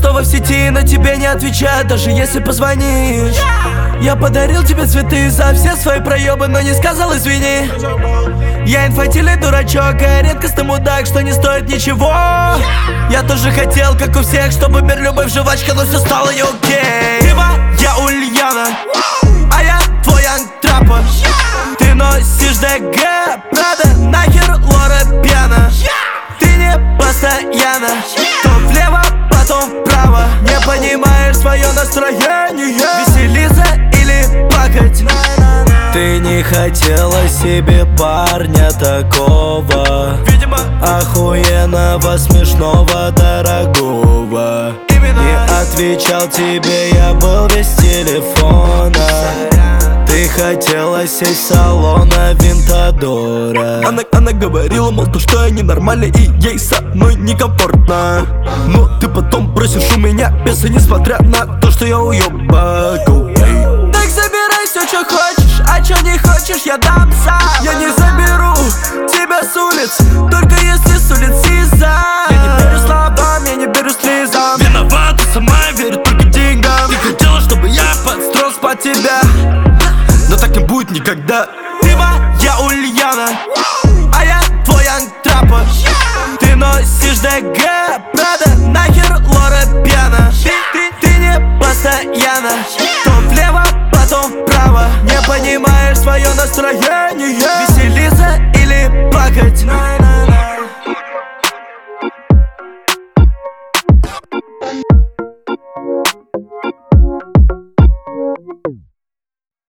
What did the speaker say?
снова в сети, но тебе не отвечают, даже если позвонишь. Я подарил тебе цветы за все свои проебы, но не сказал извини. Я инфантильный дурачок, а редкостный мудак, что не стоит ничего. Я тоже хотел, как у всех, чтобы любовь жвачка, но все стало не окей. Ты моя Ульяна, а я твой Ангтрапа. Ты носишь ДГ, Прада, нахер Лора Пьяна. Ты не постоянно, то влево, потом вправо. Не понимаешь свое настроение, веселиться или плакать. Ты не хотела себе парня такого, видимо, охуенного, смешного, дорогого. Не отвечал тебе, я был без телефона. Ты хотела сесть в салона Винтадора. Она говорила, мол, то, что я ненормальный и ей со мной некомфортно. Но ты потом просишь у меня песа, несмотря на то, что я уёбок. Так забирай все, что хочешь, а что не хочешь, я дам сам. Я не заберу тебя с улиц, только если с улиц Сиза. Я не верю словам, я не верю слезам. Виновата, сама верит только деньгам. Ты хотела, чтобы я подстроился под тебя, но так не будет никогда. Ты моя Ульяна, а я твой Ангтрапа. Ты носишь ДГ, Прада, нахер Лора Пьяна. Ты не постоянно, то влево, потом вправо. Не понимаешь свое настроение, веселиться или плакать.